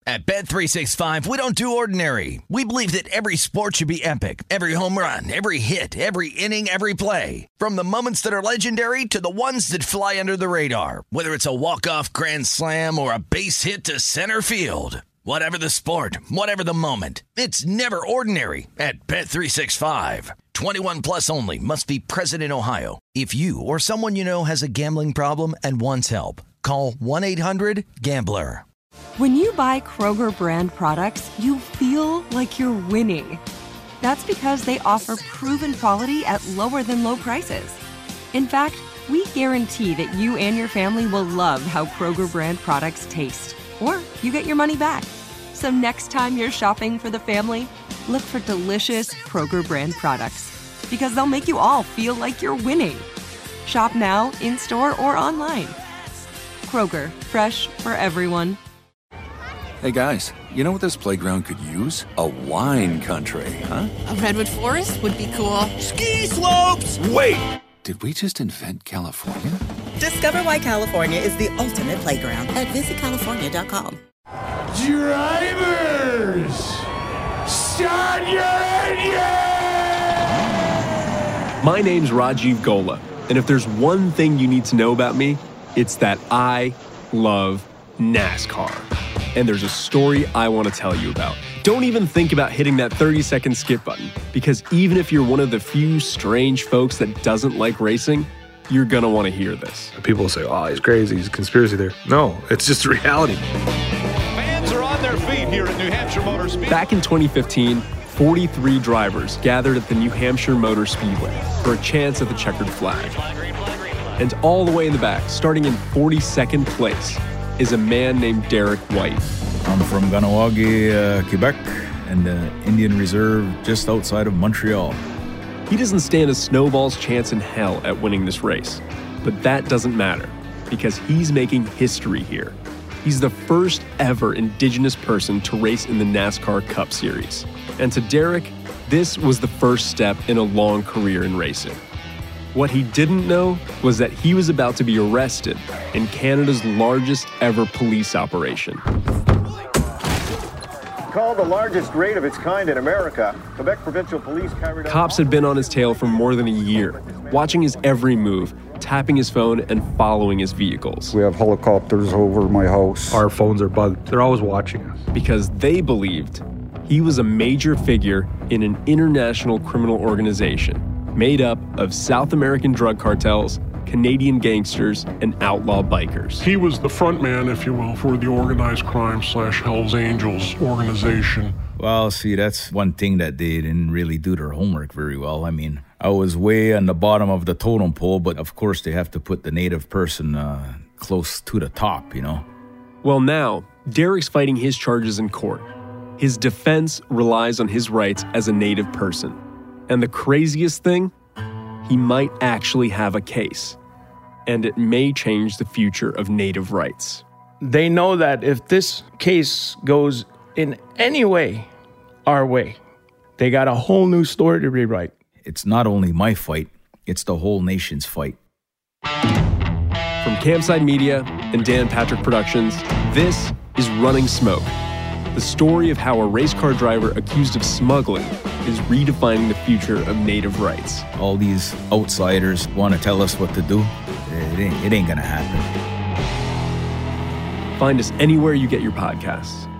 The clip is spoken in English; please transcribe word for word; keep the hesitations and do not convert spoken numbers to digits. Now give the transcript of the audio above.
At Bet three sixty-five, we don't do ordinary. We believe that every sport should be epic. Every home run, every hit, every inning, every play. From the moments that are legendary to the ones that fly under the radar. Whether it's a walk-off grand slam or a base hit to center field. Whatever the sport, whatever the moment. It's never ordinary at Bet three sixty-five. twenty-one plus only. Must be present in Ohio. If you or someone you know has a gambling problem and wants help, call one eight hundred gambler. When you buy Kroger brand products, you feel like you're winning. That's because they offer proven quality at lower than low prices. In fact, we guarantee that you and your family will love how Kroger brand products taste, or you get your money back. So next time you're shopping for the family, look for delicious Kroger brand products, because they'll make you all feel like you're winning. Shop now, in-store, or online. Kroger, fresh for everyone. Hey guys, you know what this playground could use? A wine country, huh? A redwood forest would be cool. Ski slopes! Wait! Did we just invent California? Discover why California is the ultimate playground at visit california dot com. Drivers! Start your engine! My name's Rajiv Gola, and if there's one thing you need to know about me, it's that I love NASCAR. And there's a story I want to tell you about. Don't even think about hitting that thirty second skip button, because even if you're one of the few strange folks that doesn't like racing, you're going to want to hear this. People say, oh, he's crazy, he's a conspiracy theory. No, it's just reality. Fans are on their feet here at New Hampshire Motor Speedway. Back in twenty fifteen, forty-three drivers gathered at the New Hampshire Motor Speedway for a chance at the checkered flag. And all the way in the back, starting in forty-second place, is a man named Derek White. I'm from Kahnawake, uh, Quebec, and the Indian Reserve just outside of Montreal. He doesn't stand a snowball's chance in hell at winning this race, but that doesn't matter because he's making history here. He's the first ever Indigenous person to race in the NASCAR Cup Series. And to Derek, this was the first step in a long career in racing. What he didn't know was that he was about to be arrested in Canada's largest ever police operation. Called the largest raid of its kind in America, Quebec Provincial Police carried out... Cops had been on his tail for more than a year, watching his every move, tapping his phone, and following his vehicles. We have helicopters over my house. Our phones are bugged. They're always watching us. Because they believed he was a major figure in an international criminal organization made up of South American drug cartels, Canadian gangsters, and outlaw bikers. He was the front man, if you will, for the organized crime slash Hells Angels organization. Well, see, that's one thing that they didn't really do their homework very well. I mean, I was way on the bottom of the totem pole, but of course they have to put the native person uh, close to the top, you know? Well, now, Derek's fighting his charges in court. His defense relies on his rights as a native person. And the craziest thing, he might actually have a case. And it may change the future of native rights. They know that if this case goes in any way our way, they got a whole new story to rewrite. It's not only my fight, it's the whole nation's fight. From Campside Media and Dan Patrick Productions, this is Running Smoke, the story of how a race car driver accused of smuggling is redefining the future of native rights. All these outsiders want to tell us what to do. It ain't, it ain't gonna happen. Find us anywhere you get your podcasts.